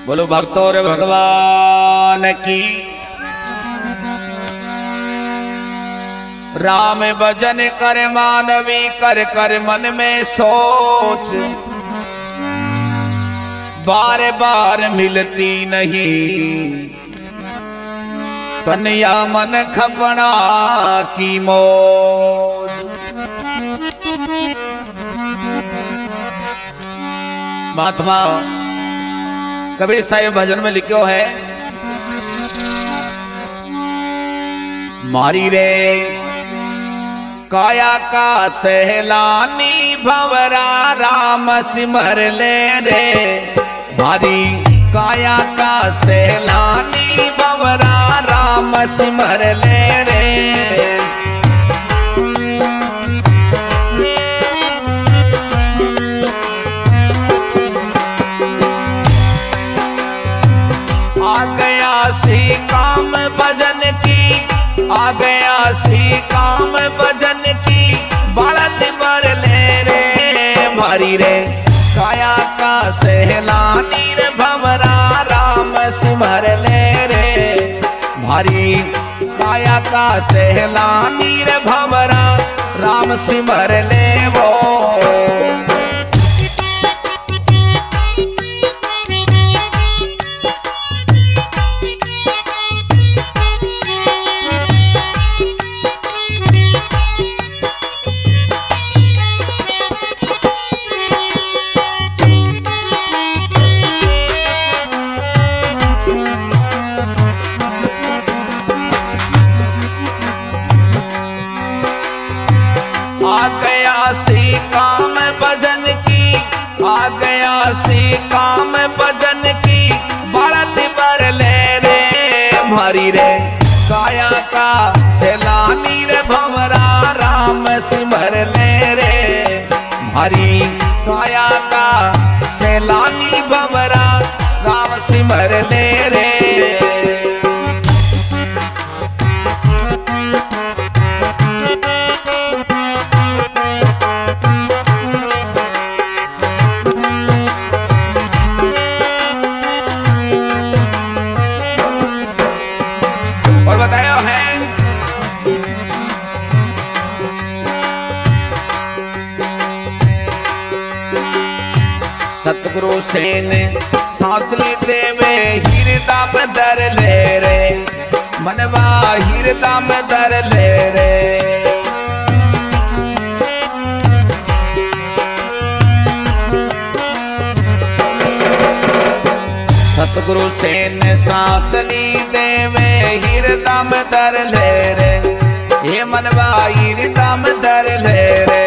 बोलो भक्तों रे भगवान की। राम भजन कर मानवी कर कर मन में सोच, बार बार मिलती नहीं तन या मन खपना की मौज। महात्मा कबीर साहिब भजन में लिखो है, मारी रे काया का सहलानी भंवरा राम सिमर ले रे। मारी काया का सहलानी भंवरा राम सिमर ले रे। आ गया सी काम भजन की, आ गया सी काम भजन की, बढ़त भर ले रे। मारी रे काया का सहलानी रे भंवरा राम सिमर ले रे। मारी काया का सहलानी रे भंवरा राम सिमर ले वो। आ गया सी काम भजन की, आ गया सी काम भजन की, बढ़त भर ले रे। मारी रे काया का सैलानी रे भंवरा राम सिमर ले रे। मारी काया का सैलानी भंवरा राम सिमर ले रे। और बताया है सतगुरु सेन सांस लेते में हिरदा में दर ले रे। मनवा हिरदा में दर ले रे। सतगुरु सेन सांस ली देवे हिरदा में दर ले रे। ये मनवा हिरदा में दर ले रे।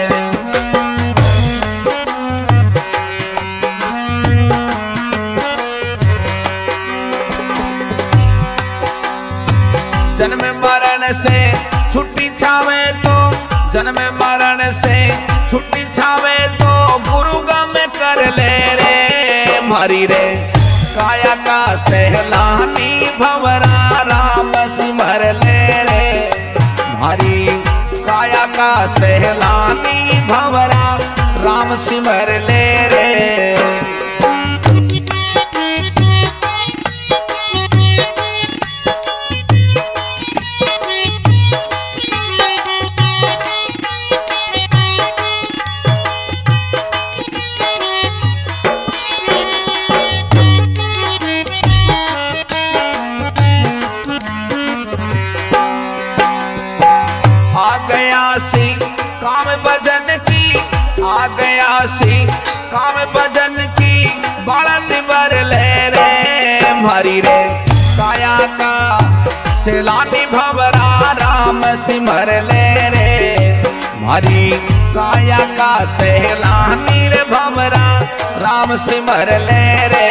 जन्म मरण से छुट्टी छावे तो, जन्म मरण से छुट्टी छावे तो गुरु गम कर ले रे। मारी रे काया का सहलानी भंवरा राम सिमर ले रे। मारी काया का सहलानी भंवरा राम सिमर ले रे। आ गया सी काम भजन की, आ गया सी काम भजन की, बढ़त भर ले रे। मारी रे काया का सैलानी भंवरा राम सिमर ले रे। मारी काया का सैलानी रे भंवरा राम सिमर ले रे।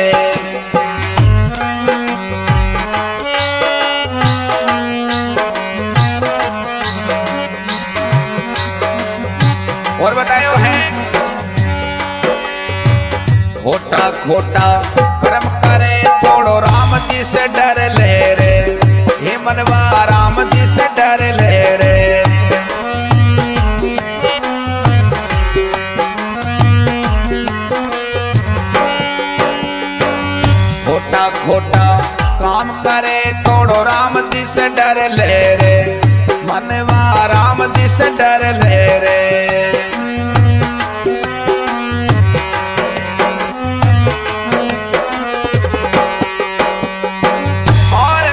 और बतायो है खोटा खोटा कर्म करे थोड़ो राम जी से डर ले रे। हे मनवा राम जी से डर ले रे। खोटा काम करे तोड़ो राम जी से डर ले रे मनवा राम जी से डर ले रे। और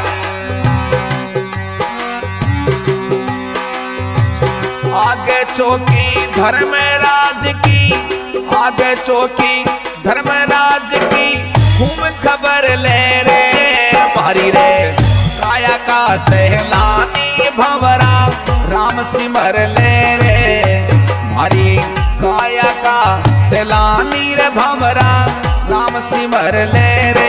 आगे चौकी धर्मराज की, आगे चौकी धर्मराज की खूब खबर ले रे मारी रे। काया का सहलानी भंवरा राम सिमर ले रे मारी। काया का सहलानी रे भंवरा राम सिमर ले रे।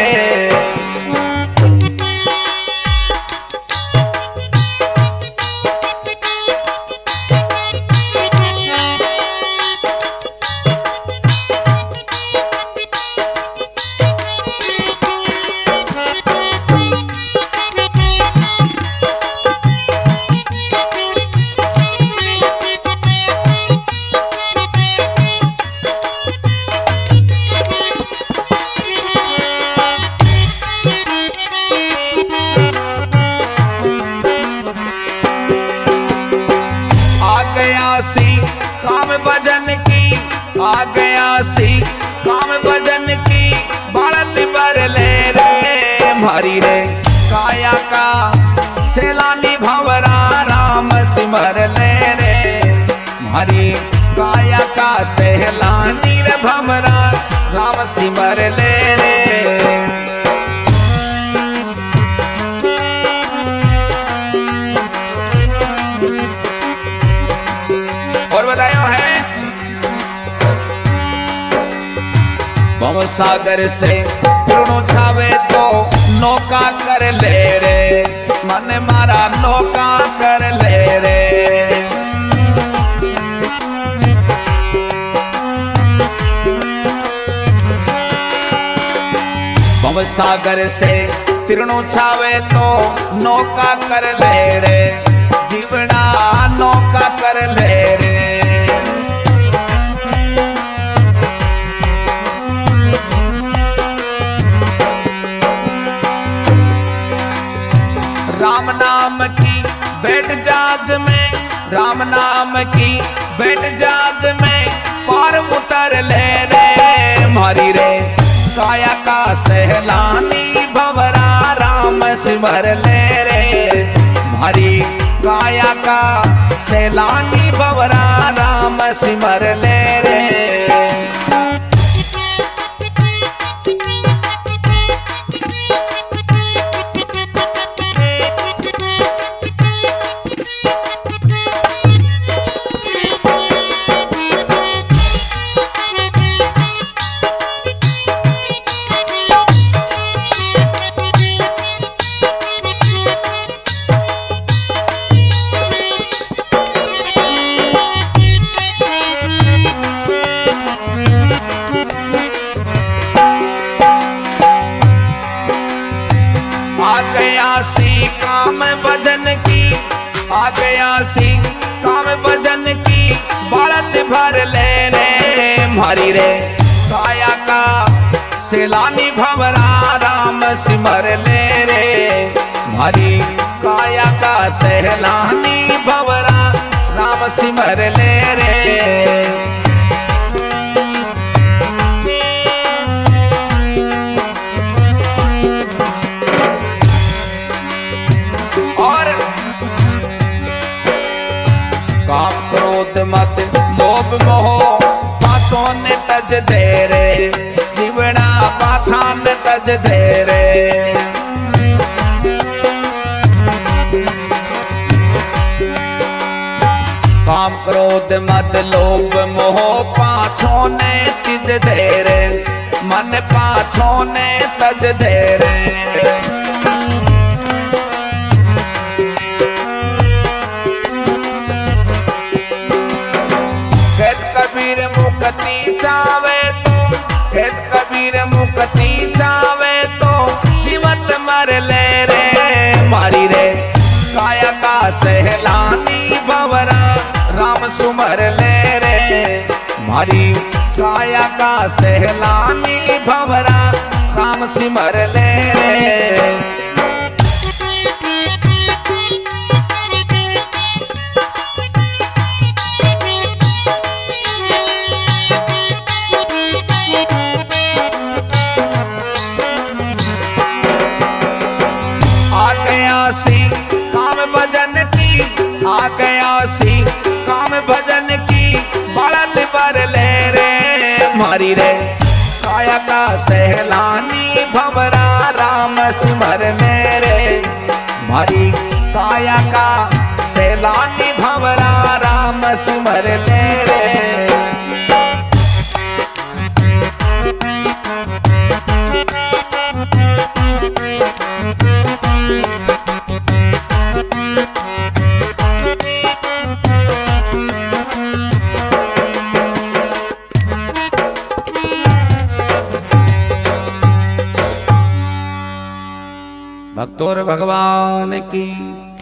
काम भजन की आ गया सी काम भजन की बढ़त बर ले रे मारी रे। काया का सैलानी भंवरा राम सिमर ले रे मारी। काया का सैलानी रे भंवरा राम सिमर ले रे। और बतायो है भव सागर से तृणो छावे तो नौका कर ले रे मन मारा नौका कर ले रे। भव सागर से तृणो छावे तो नौका कर ले रे जीवना नौका कर ले रे। राम नाम की बैठ जाज में, राम नाम की बैठ जाज में पार उतर ले रे मारी रे। काया का सहलानी भंवरा राम सिमर ले रे मारी। काया का सैलानी भंवरा राम सिमर ले रे। काम भजन की आ गया सी काम भजन की बढ़त भर ले रे मारी रे। काया का सैलानी भंवरा राम सिमर ले रे मारी। काया का सैलानी भंवरा राम सिमर ले रे। काम क्रोध मत लोभ मोह पाछों ने तज दे रे जीवना पाछान तज दे रे। काम क्रोध मत लोभ मोह पाछों ने तज दे रे मन पाछों ने तज दे रे। कबीर मुक्ति चावे तो कहत कबीर मुक्ति चावे तो जीवत मर ले रे मारी रे। काया का सैलानी भंवरा राम सुमर ले रे मारी। काया का सैलानी भंवरा राम सिमर ले रे। भारी रे काया का सहलानी भंवरा राम सिमर ले रे भारी काया का सहलानी भंवरा राम सिमर ले रे भक्तों भगवान की